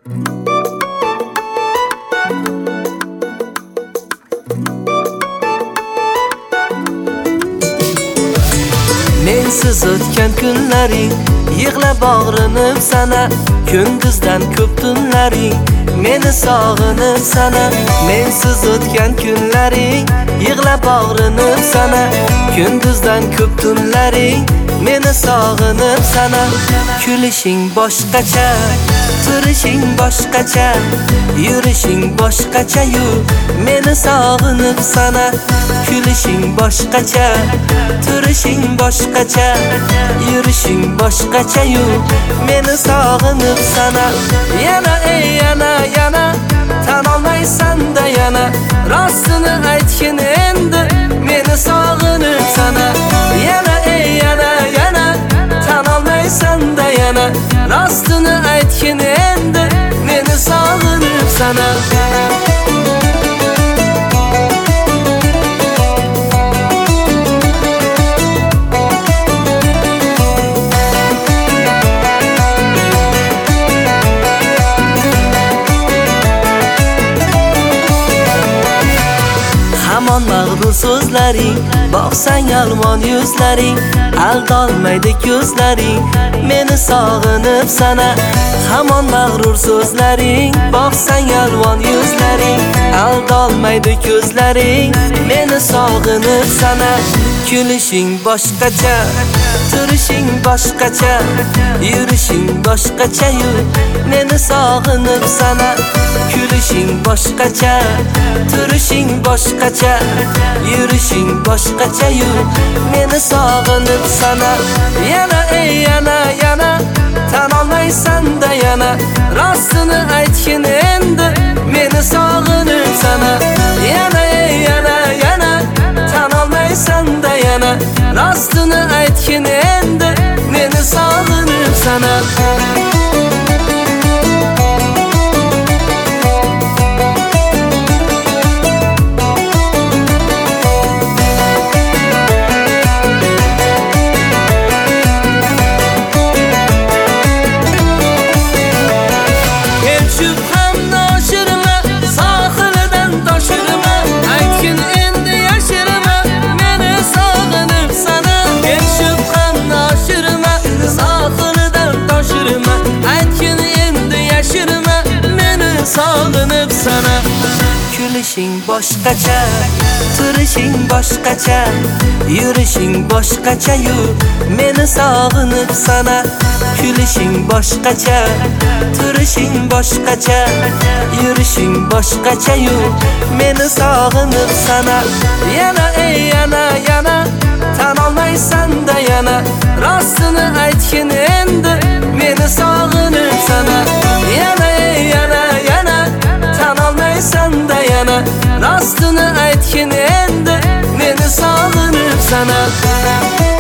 Mensiz o'tgan kunlaring yig'lab og'rinib sana, kunduzdan ko'p tunlaring meni sog'inib sana. Mensiz o'tgan kunlaring yig'lab og'rinib sana, kunduzdan ko'p tunlaring meni sog'inib sana. Kulishing boshqacha, turishing boshqacha, yurishing boshqacha-yu meni sog'inib sana. Kulishing boshqacha, turishing boshqacha, yurishing boshqacha-yu meni sog'inib sana. Yana yana tan olmaysan-da yana, rostini aytgin endi meni sog'inib sana. Yana yana tan olmaysan-da yana, rostini aytgin endi meni sog'inib sana. Hamon mag'rur so'zlaring, boqsang yolg'on yuzlaring, aldolmaydi ko'zlaring meni sog'inib sana. Hamon mag'rur so'zlaring, boqsang yolg'on yuzlaring, aldolmaydi ko'zlaring meni sog'inib sana. Kulishing boshqacha, turishing boshqacha, yurishing boshqacha-yu meni sog'inib sana. Kulishing boshqacha, turishing boshqacha, yurishing boshqacha-yu meni sog'inib sana. Yana yana tan olmaysan-da yana, rostini aytgin endi meni sog'inib sana. Yana yana tan olmaysan-da yana, rostini aytgin endi meni sog'inib sana. Sog'inib sana. Kulishing boshqacha, turishing boshqacha, yurishing boshqacha-yu meni sog'inib sana. Kulishing boshqacha, turishing boshqacha, yurishing boshqacha-yu meni sog'inib sana. Yana yana tan olmaysan-da yana, rostini aytgin endi meni sog'inib sana. Yana yana tan olmaysan-da yana, rostini aytgin endi meni sog'inib sana.